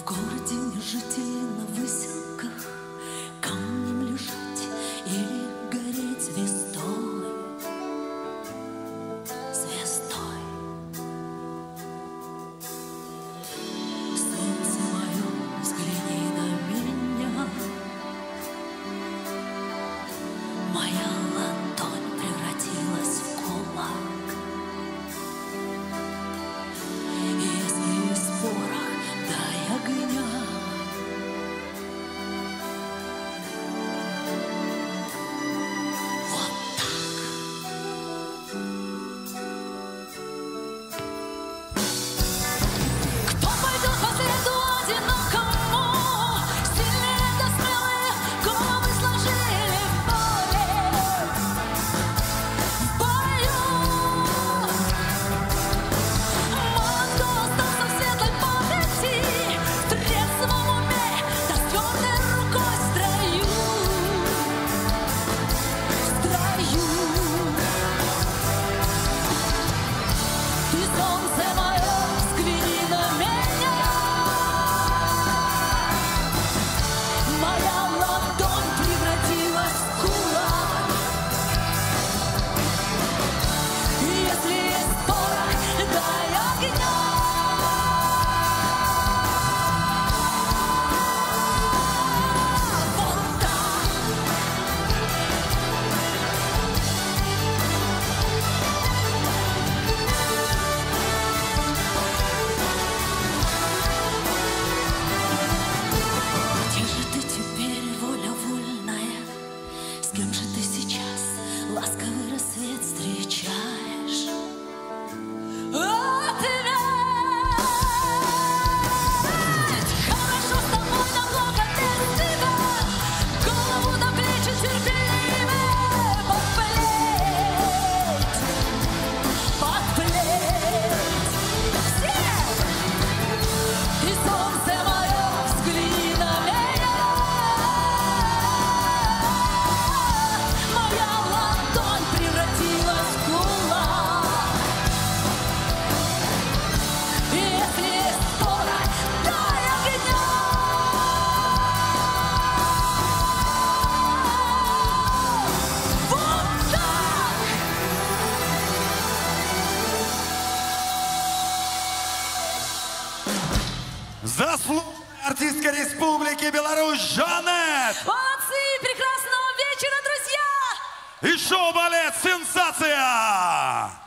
городе мне жить или на выселках, камнем лежать или гореть звездой, звездой. Солнце мое, взгляни на меня, моя ладонь превратилась в кулак. Если из порох дай огня, вот так. Кто пойдет по следу одинокому? Сильные да смелые головы сложили в поле, в бою. Мало кто остался в светлой памяти, в трезвом уме, да с твердой рукой в строю, в строю. Ты, солнце мое, взгляни на меня, моя ладонь превратилась в кулак. Если есть порох, дай огня. Вот так. Где же ты теперь, воля вольная? С кем же ты сейчас ласковый рассвет встречаешь? Ответь! Хорошо с тобой на много без тебя, голову до плечи терпеливо подплеть, подплеть. Все! Ты, солнце мое, взгляни на меня, моя ладонь превратилась в кулак. Если есть порох, дай огня. Вот так. Заслуженная артистка Республики Беларусь Жанет Молодцы! Прекрасного вечера, друзья! и шоу-балет «Сенсация».